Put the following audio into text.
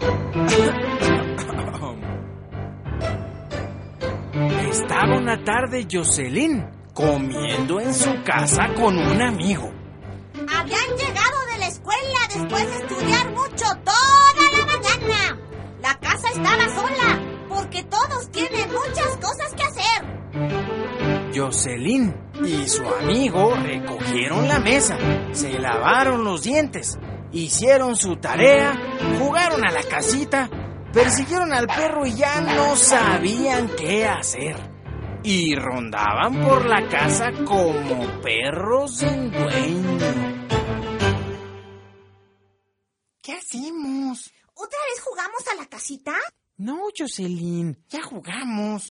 Estaba una tarde Jocelyn comiendo en su casa con un amigo. Habían llegado de la escuela después de estudiar mucho toda la mañana. La casa estaba sola porque todos tienen muchas cosas que hacer. Jocelyn y su amigo recogieron la mesa, se lavaron los dientes, hicieron su tarea, jugaron a la casita, persiguieron al perro y ya no sabían qué hacer. Y rondaban por la casa como perros sin dueño. ¿Qué hacemos? ¿Otra vez jugamos a la casita? No, Jocelyn, ya jugamos.